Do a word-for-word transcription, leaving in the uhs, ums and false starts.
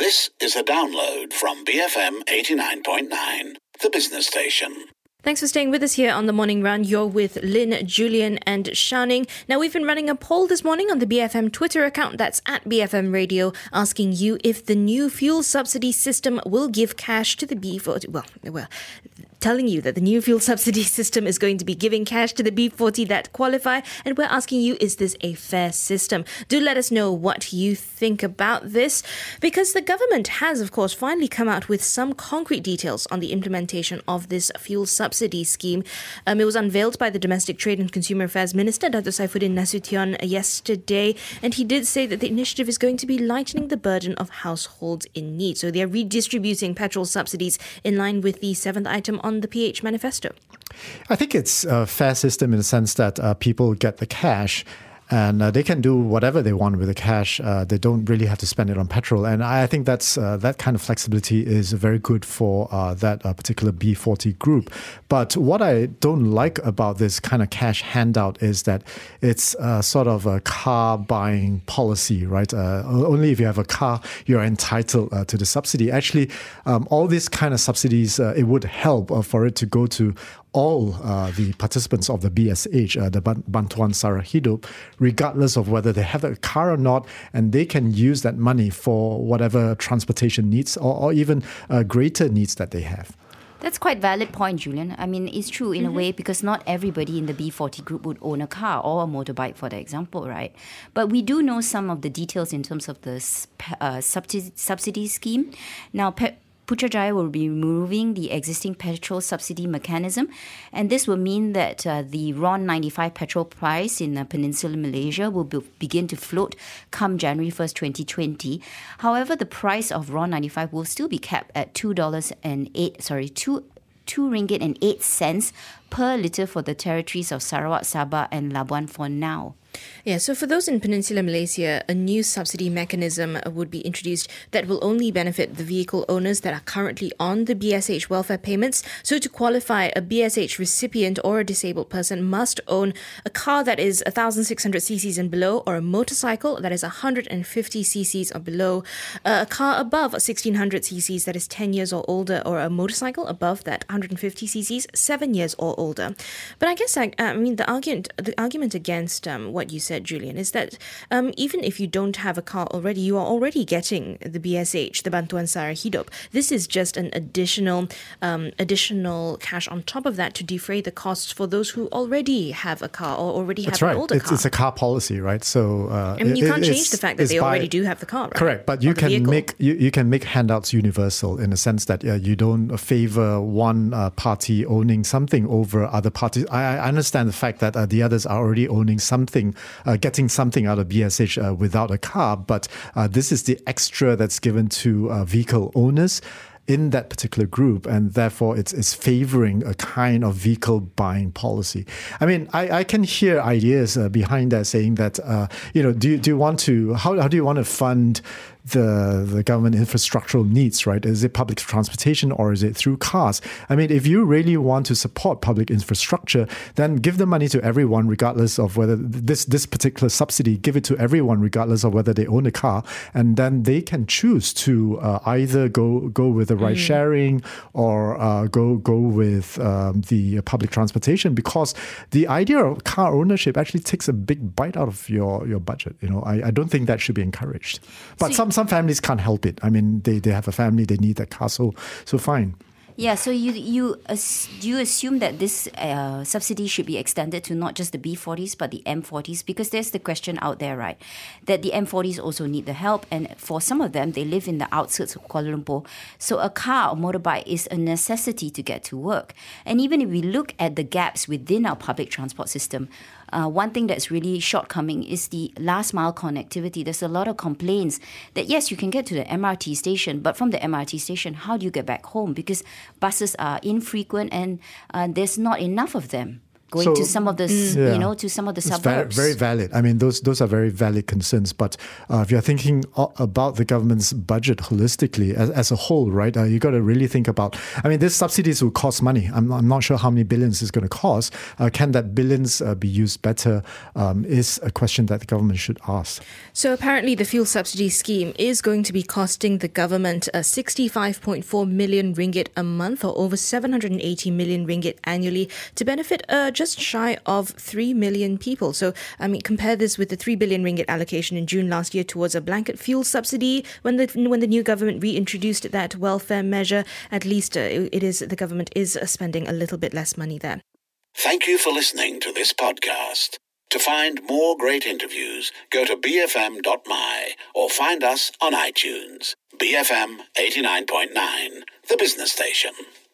This is a download from B F M eighty-nine point nine, the business station. Thanks for staying with us here on The Morning Run. You're with Lynn, Julian and Shanning. Now, we've been running a poll this morning on the B F M Twitter account, that's at B F M Radio, asking you if the new fuel subsidy system will give cash to the B forty. Well, well, telling you that the new fuel subsidy system is going to be giving cash to the B forty that qualify. And we're asking you, is this a fair system? Do let us know what you think about this, because the government has, of course, finally come out with some concrete details on the implementation of this fuel subsidy scheme. Um, it was unveiled by the Domestic Trade and Consumer Affairs Minister, Dato' Saifuddin Nasution, yesterday, and he did say that the initiative is going to be lightening the burden of households in need. So they are redistributing petrol subsidies in line with the seventh item on the P H manifesto. I think it's a fair system in the sense that uh, people get the cash and uh, they can do whatever they want with the cash. Uh, they don't really have to spend it on petrol. And I think that's uh, that kind of flexibility is very good for uh, that uh, particular B forty group. But what I don't like about this kind of cash handout is that it's uh, sort of a car buying policy, right? Uh, only if you have a car, you're entitled uh, to the subsidy. Actually, um, all these kind of subsidies, uh, it would help uh, for it to go to all uh, the participants of the B S H, uh, the Bantuan Sara Hidup, regardless of whether they have a car or not, and they can use that money for whatever transportation needs or, or even uh, greater needs that they have. That's quite valid point, Julian. I mean, it's true in mm-hmm. a way because not everybody in the B forty group would own a car or a motorbike, for the example, right? But we do know some of the details in terms of the uh, subsidy, subsidy scheme. Now, pe- Putrajaya will be removing the existing petrol subsidy mechanism, and this will mean that uh, the R O N ninety-five petrol price in uh, Peninsular Malaysia will be- begin to float come January first, twenty twenty. However, the price of R O N ninety-five will still be capped at two dollars and eight sorry two two ringgit and eight cents per litre for the territories of Sarawak, Sabah, and Labuan for now. Yeah, so for those in Peninsular Malaysia, a new subsidy mechanism would be introduced that will only benefit the vehicle owners that are currently on the B S H welfare payments. So to qualify, a B S H recipient or a disabled person must own a car that is one thousand six hundred cc's and below, or a motorcycle that is one hundred fifty cc's or below, a car above sixteen hundred cc's that is ten years or older, or a motorcycle above that one hundred fifty cc's, seven years or older. But I guess, I, I mean, the argument, the argument against um, what you said, Julian, is that um, even if you don't have a car already, you are already getting the B S H, the Bantuan Sara Hidup. This is just an additional um, additional cash on top of that to defray the costs for those who already have a car or already That's have right. an older it's, car. It's a car policy, right? So uh, I mean, you it, can't change the fact that they by, already do have the car, right? Correct, but you can vehicle. make you, you can make handouts universal in the sense that uh, you don't favor one uh, party owning something over other parties. I, I understand the fact that uh, the others are already owning something, uh, getting something out of B S H uh, without a car, but uh, this is the extra that's given to uh, vehicle owners in that particular group, and therefore it's, it's favoring a kind of vehicle buying policy. I mean, I, I can hear ideas uh, behind that saying that, uh, you know, do, do you want to, how, how do you want to fund the the government infrastructural needs, right? Is it public transportation or is it through cars? I mean, if you really want to support public infrastructure, then give the money to everyone regardless of whether this, this particular subsidy, give it to everyone regardless of whether they own a car, and then they can choose to uh, either go go with the ride mm. sharing or uh, go go with um, the public transportation, because the idea of car ownership actually takes a big bite out of your, your budget. You know, I, I don't think that should be encouraged. But so some Some families can't help it. I mean, they, they have a family, they need that car, so, so fine. Yeah, so you you do you assume that this uh, subsidy should be extended to not just the B forties but the M forties? Because there's the question out there, right, that the M forties also need the help, and for some of them, they live in the outskirts of Kuala Lumpur. So a car or motorbike is a necessity to get to work. And even if we look at the gaps within our public transport system, Uh, one thing that's really shortcoming is the last mile connectivity. There's a lot of complaints that, yes, you can get to the M R T station, but from the M R T station, how do you get back home? Because buses are infrequent and uh, there's not enough of them. going So- to some of the, s Yeah. you know, to some of the It's very, suburbs. very valid. I mean, those those are very valid concerns. But uh, if you're thinking o- about the government's budget holistically as, as a whole, right, uh, you got to really think about. I mean, these subsidies will cost money. I'm, I'm not sure how many billions it's going to cost. Uh, can that billions uh, be used better? Um, is a question that the government should ask. So apparently the fuel subsidy scheme is going to be costing the government uh, sixty-five point four million ringgit a month, or over seven hundred eighty million ringgit annually, to benefit uh, just shy of three million people. So, I mean, compare this with the three billion ringgit allocation in June last year towards a blanket fuel subsidy when the when the new government reintroduced that welfare measure. At least uh, it is the government is uh, spending a little bit less money there. Thank you for listening to this podcast. To find more great interviews, go to b f m dot m y or find us on iTunes. B F M eighty-nine point nine, the business station.